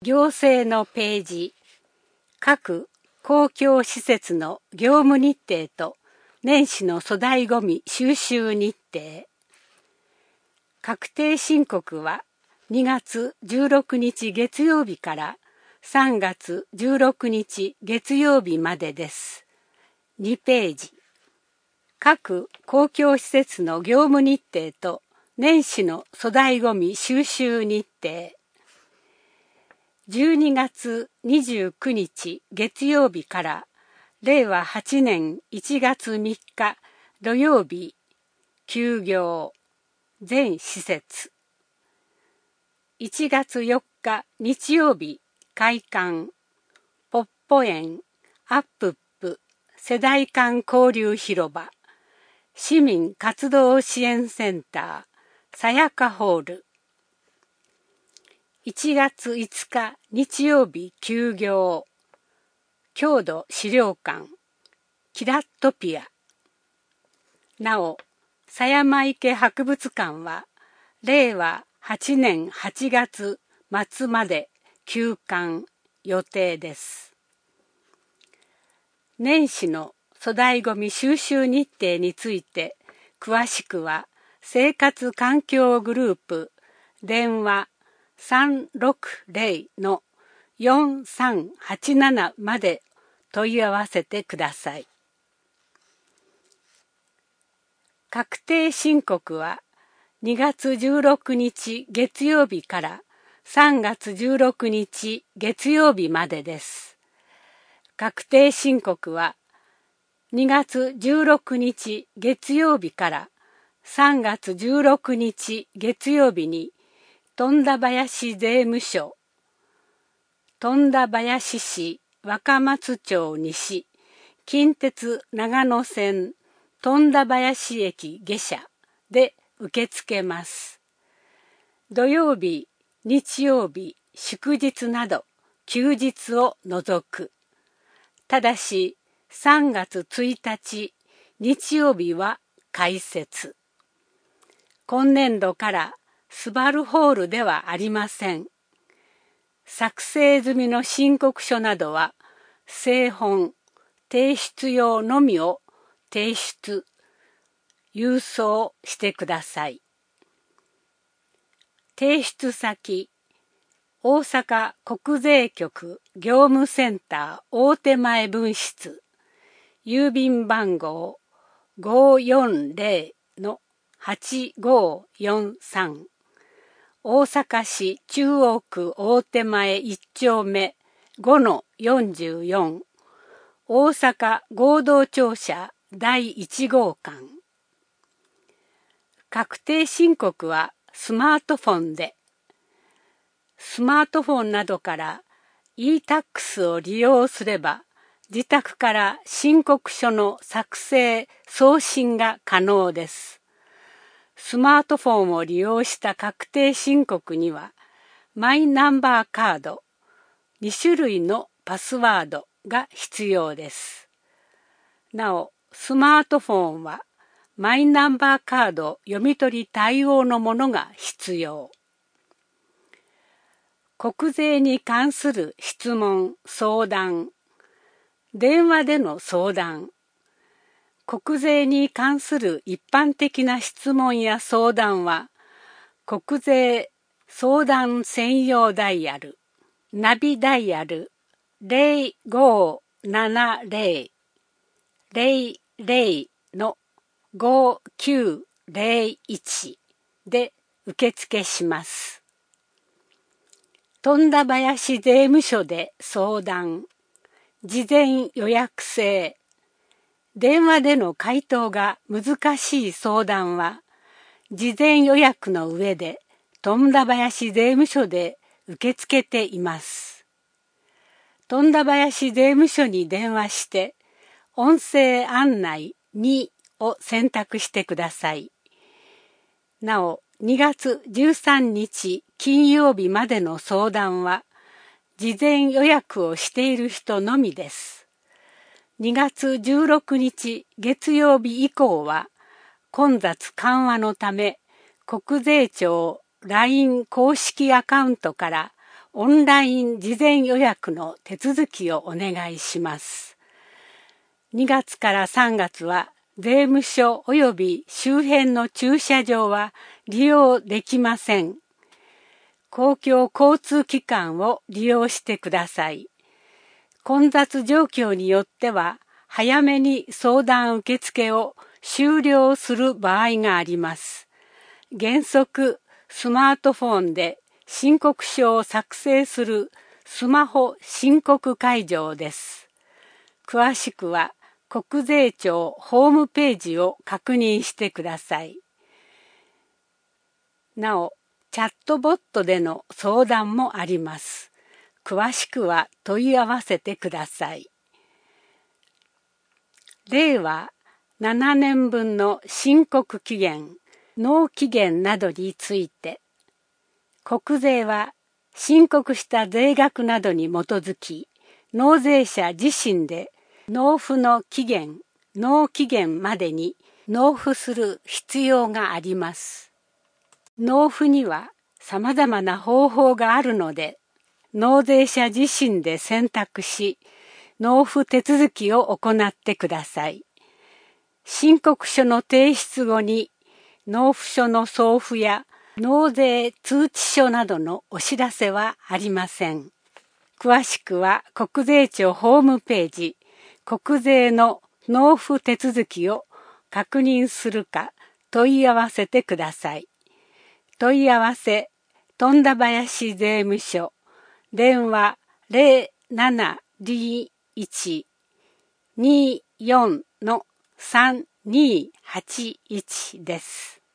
行政のページ、各公共施設の業務日程と年始の粗大ごみ収集日程。確定申告は2月16日月曜日から3月16日月曜日までです。2ページ。各公共施設の業務日程と年始の粗大ごみ収集日程。12月29日月曜日から令和8年1月3日土曜日休業全施設。1月4日日曜日開館ポッポ園アップップ世代間交流広場市民活動支援センターさやかホール。1月5日日曜日休業郷土資料館キラットピア。なお狭山池博物館は令和8年8月末まで休館予定です。年始の粗大ごみ収集日程について詳しくは生活環境グループ電話360-4387まで問い合わせてください。確定申告は2月16日月曜日から3月16日月曜日までです。確定申告は2月16日月曜日から3月16日月曜日に富田林税務署、富田林市若松町西、近鉄長野線富田林駅下車で受け付けます。土曜日、日曜日、祝日など休日を除く。ただし3月1日日曜日は開設。今年度からスバルホールではありません。作成済みの申告書などは製本、提出用のみを提出、郵送してください。提出先、大阪国税局業務センター大手前分室、郵便番号 540-8543 大阪市中央区大手前1丁目 5-44 大阪合同庁舎第1号館。確定申告はスマートフォンで、スマートフォンなどから e-tax を利用すれば自宅から申告書の作成・送信が可能です。スマートフォンを利用した確定申告にはマイナンバーカード、2種類のパスワードが必要です。なお、スマートフォンはマイナンバーカード読み取り対応のものが必要。国税に関する質問・相談、電話での相談、国税に関する一般的な質問や相談は、国税相談専用ダイヤル、ナビダイヤル 0570-00-5901 で受付します。富田林税務署で相談、事前予約制、電話での回答が難しい相談は、事前予約の上で富田林税務署で受け付けています。富田林税務署に電話して、音声案内2を選択してください。なお、2月13日金曜日までの相談は、事前予約をしている人のみです。2月16日月曜日以降は、混雑緩和のため、国税庁 LINE 公式アカウントからオンライン事前予約の手続きをお願いします。2月から3月は税務署及び周辺の駐車場は利用できません。公共交通機関を利用してください。混雑状況によっては早めに相談受付を終了する場合があります。原則スマートフォンで申告書を作成するスマホ申告会場です。詳しくは国税庁ホームページを確認してください。なお、チャットボットでの相談もあります。詳しくは問い合わせてください。令和7年分の申告期限、納期限などについて、国税は申告した税額などに基づき、納税者自身で納付の期限、納期限までに納付する必要があります。納付には様々な方法があるので、納税者自身で選択し、納付手続きを行ってください。申告書の提出後に、納付書の送付や納税通知書などのお知らせはありません。詳しくは国税庁ホームページ、国税の納付手続きを確認するか問い合わせてください。問い合わせ、富田林税務署、電話0721-24-3281です。